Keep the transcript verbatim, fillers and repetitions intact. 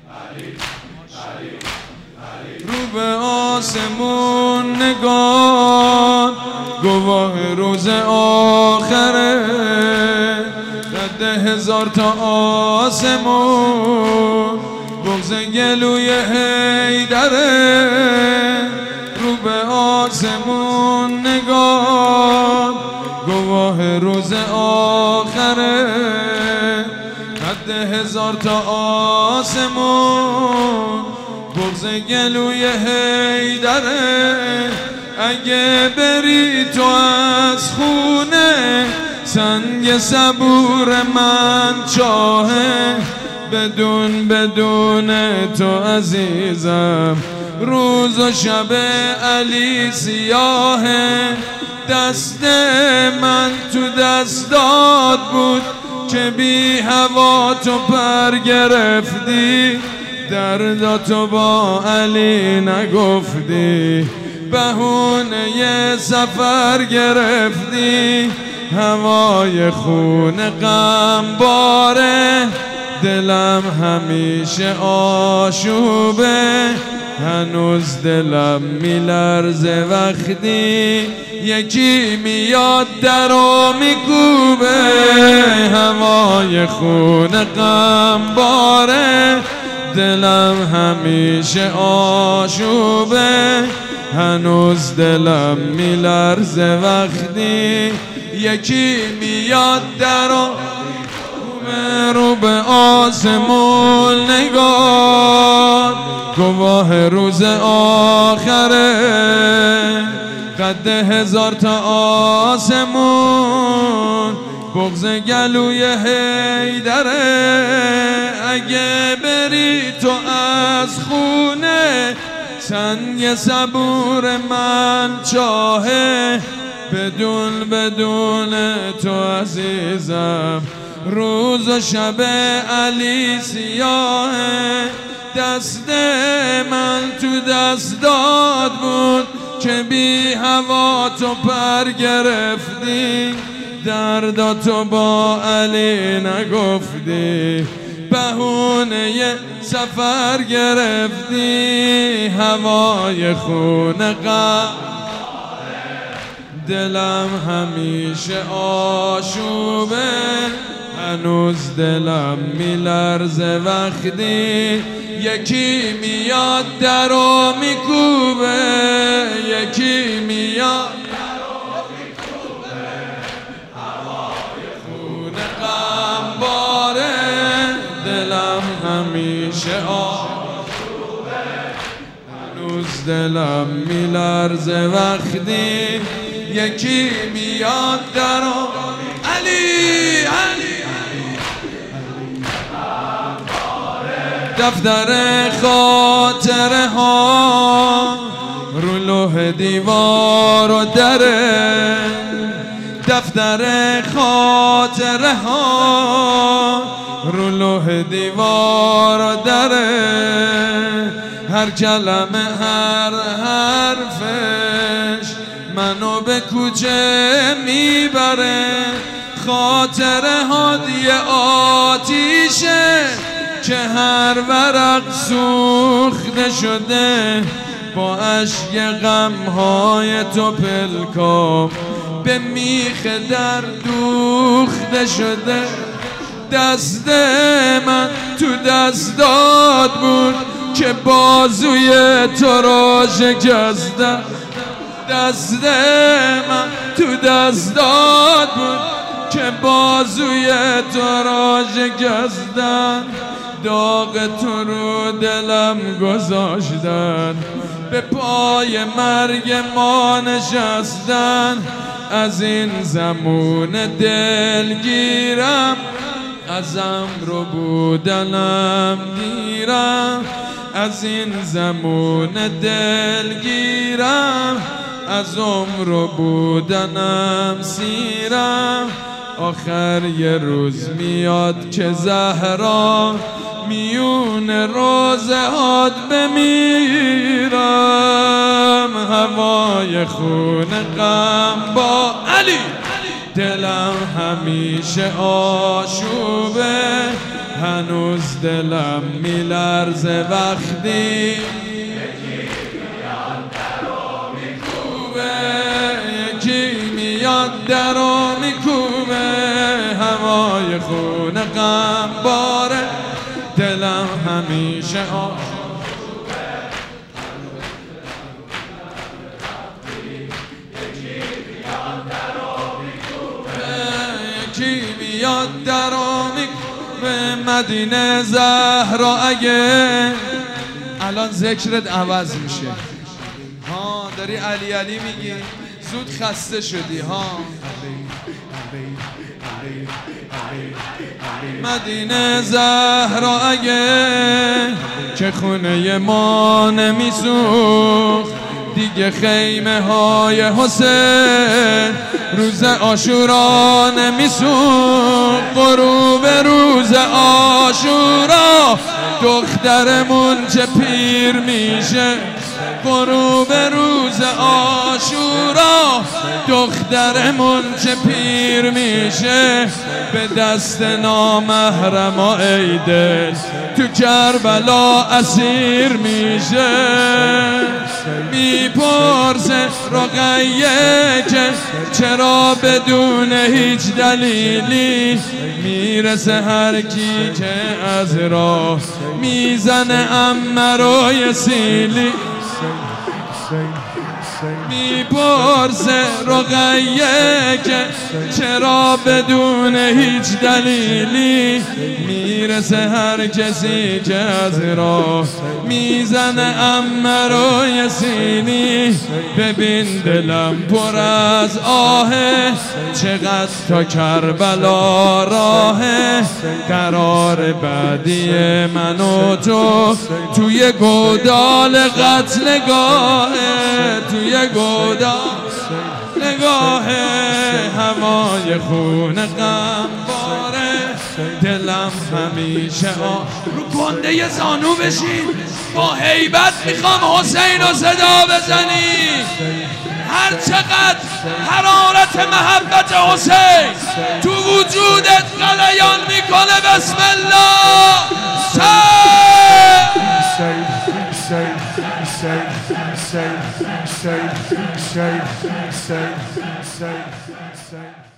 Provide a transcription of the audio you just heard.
رو به آسمون نگاه گواه روز آخره، قد هزار تا آسمون بغض گلوی حیدره. رو به آسمون نگاه گواه روز آخره، قد هزار تا آسمون بغض گلوی حیدره. اگه بری تو از خونه سنگ صبور من چاهه، بدون بدون تو عزیزم روز و شب علی سیاهه. دست من تو دستات بود که بی هوا تو پر گرفتی، درداتو با علی نگفتی، بهونه ی سفر گرفتی. هوای خون غم باره، دلم همیشه آشوبه، هنوز دلم میلرزه وقتی یکی میاد درو میکوبه. هوای خون غم باره، دلم همیشه آشوبه، هنوز دلم میلرزه وقتی یکی میاد درو. رو به آسمون نگاه گواه روز آخره، قد هزار تا آسمون بغض گلوی حیدره. اگه بری تو از خونه سنگ صبور من چاهه، بدون بدون تو عزیزم روز و شب علی سیاهه. دست من تو دستات بود که بی هوا تو پر گرفتی، درداتو با علی نگفتی، بهونه ی سفر گرفتی. هوای خون غم دلم همیشه آشوبه، هنوز دلم میلرزه وقتی یکی میاد درو میکوبه. یکی میاد درو میکوبه، هوای خون غم باره، دلم همیشه آشوبه، هنوز دلم میلرزه وقتی یکی میاد درو. علی علی دفتر خاطره ها رو لوح دیوار و دره، دفتر خاطره ها رو لوح دیوار و دره. هر کلمه هر حرفش منو به کوچه میبره، خاطره هادی آتیشه که هر ورق سوخته شده، با اشک غمهای تو پلکام به میخ در دوخته شده. دست من تو دستات بود که بازوی تو را شکستم، دست من تو دستات بود که بازوی تو را شکستن. داغ تو رو دلم گذاشتن، به پای مرگ ما نشستن. از این زمون دلگیرم، ازم رو بودنم دیرم. از این زمون دلگیرم، از عمر بودنم سیرم. آخر یه روز میاد که زهرا میون روزهات بمیرم. هوای خون غم با علی، دلم همیشه آشوبه، هنوز دلم میلرزه وقتی یکی میاد درو میکوبه هوای خون غم باره دلم همیشه یکی میاد درو میکوبه مدینه زهرا اگه الان ذکرت عوض میشه ها داری علی علی میگی زود خسته شدی ها مدینه زهرا اگه که خونه ما نمیسوخت دیگه خیمه های حسین روز عاشورا نمیسوخت غروب روز عاشورا دخترمون چه پیر میشه غروب روز عاشورا دخترمون چه پیر میشه به دست نامحرما ای دل تو کربلا اسیر میشه میپرسه رقیه که چرا بدون هیچ دلیلی میرسه هر کی که از راه میزنه امرای سیلی میپرسه رقیه که چرا بدون هیچ دلیلی میرسه هر کسی که از راه میزنه امرای سینی ببین دلم پر از آهه چقدر تا کربلا راهه قرار بعدی من و تو توی گودال قتل گاهه توی گودال نگاه هوای خون غم باره دلم همیشه آه رو گنده زانو بشین با هیبت میخوام حسین رو صدا بزنی هر چقدر حرارت محبت حسین تو وجودت غلیان میکنه بسم الله say, say, say, say, say, say.